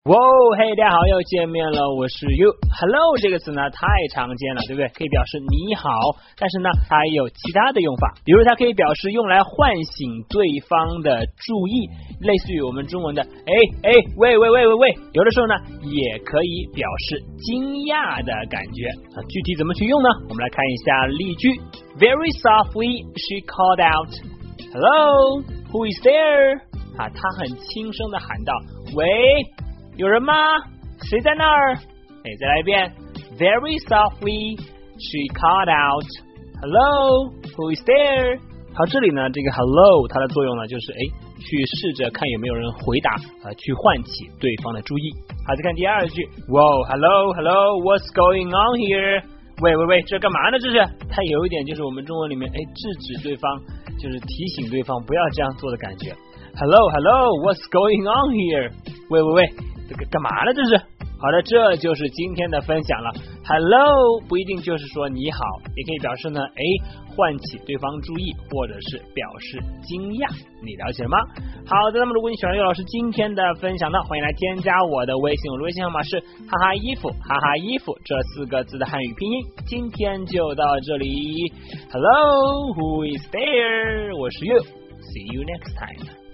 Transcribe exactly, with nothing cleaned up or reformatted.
哇，嘿，大家好，又见面了，我是 you。Hello 这个词呢太常见了，对不对？可以表示你好，但是呢它还有其他的用法，比如它可以表示用来唤醒对方的注意，类似于我们中文的哎哎喂喂喂喂喂，有的时候呢也可以表示惊讶的感觉啊。具体怎么去用呢？我们来看一下例句。Very softly she called out, "Hello, who is there?" 啊，她很轻声的喊道，喂。有人吗？谁在那儿？哎，再来一遍。Very softly, she called out, "Hello, who is there?" 好，这里呢，这个 hello 它的作用呢，就是哎，去试着看有没有人回答，呃，去唤起对方的注意。好，再看第二句。Whoa, hello, hello, what's going on here? 喂喂喂，这干嘛呢？这是它有一点就是我们中文里面哎制止对方，就是提醒对方不要这样做的感觉。Hello, hello, what's going on here? 喂喂喂。这个干嘛呢？这是好的，这就是今天的分享了。Hello 不一定就是说你好，也可以表示呢，哎，唤起对方注意，或者是表示惊讶。你了解了吗？好的，那么如果你喜欢岳老师今天的分享呢，欢迎来添加我的微信，我的微信号码是哈哈衣服哈哈衣服这四个字的汉语拼音。今天就到这里。Hello, who is there? 我是 You. See you next time.